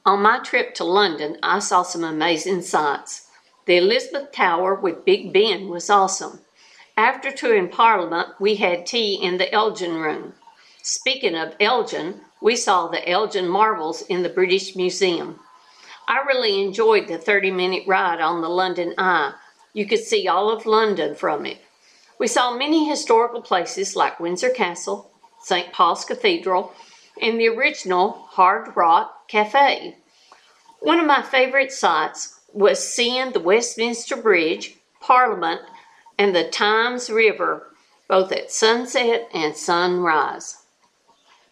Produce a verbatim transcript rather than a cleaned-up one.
On my trip to London, I saw some amazing sights. The Elizabeth Tower with Big Ben was awesome. After touring Parliament, we had tea in the Elgin Room. Speaking of Elgin, we saw the Elgin Marbles in the British Museum. I really enjoyed the thirty-minute ride on the London Eye. You could see all of London from it. We saw many historical places like Windsor Castle, Saint Paul's Cathedral, and the original Hard Rock Cafe. One of my favorite sights was seeing the Westminster Bridge, Parliament, and the Thames River, both at sunset and sunrise.